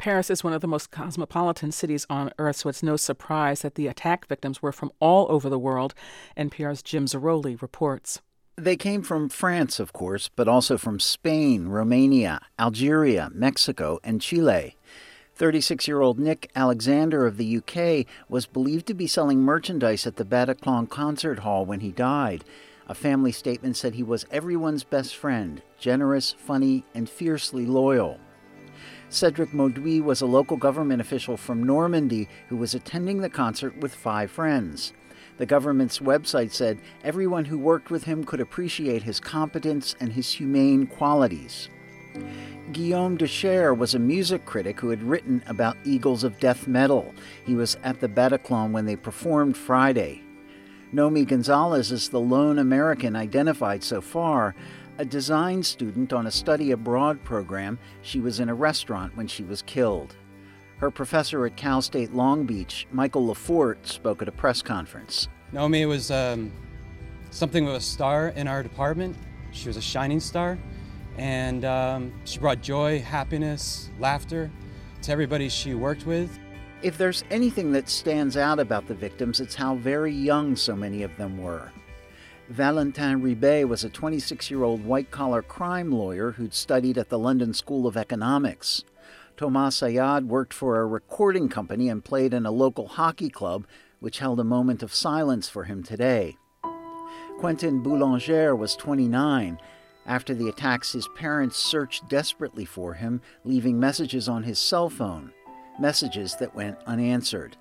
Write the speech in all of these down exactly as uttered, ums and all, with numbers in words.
Paris is one of the most cosmopolitan cities on Earth, so it's no surprise that the attack victims were from all over the world. N P R's Jim Zarroli reports. They came from France, of course, but also from Spain, Romania, Algeria, Mexico, and Chile. thirty-six-year-old Nick Alexander of the U K was believed to be selling merchandise at the Bataclan Concert Hall when he died. A family statement said he was everyone's best friend, generous, funny, and fiercely loyal. Cedric Mauduit was a local government official from Normandy who was attending the concert with five friends. The government's website said everyone who worked with him could appreciate his competence and his humane qualities. Guillaume Decher was a music critic who had written about eagles of death metal. He was at the Bataclan when they performed Friday. Nomi Gonzalez is the lone American identified so far. A design student on a study abroad program, she was in a restaurant when she was killed. Her professor at Cal State Long Beach, Michael LaForte, spoke at a press conference. Nomi was um, something of a star in our department. She was a shining star, and um, she brought joy, happiness, laughter to everybody she worked with. If there's anything that stands out about the victims, it's how very young so many of them were. Valentin Ribet was a twenty-six-year-old white-collar crime lawyer who'd studied at the London School of Economics. Thomas Sayad worked for a recording company and played in a local hockey club, which held a moment of silence for him today. Quentin Boulanger was twenty-nine. After the attacks, his parents searched desperately for him, leaving messages on his cell phone, messages that went unanswered.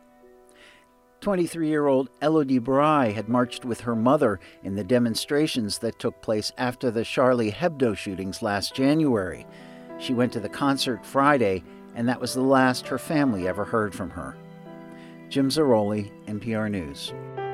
twenty-three-year-old Elodie Bry had marched with her mother in the demonstrations that took place after the Charlie Hebdo shootings last January. She went to the concert Friday, and that was the last her family ever heard from her. Jim Zarroli, N P R News.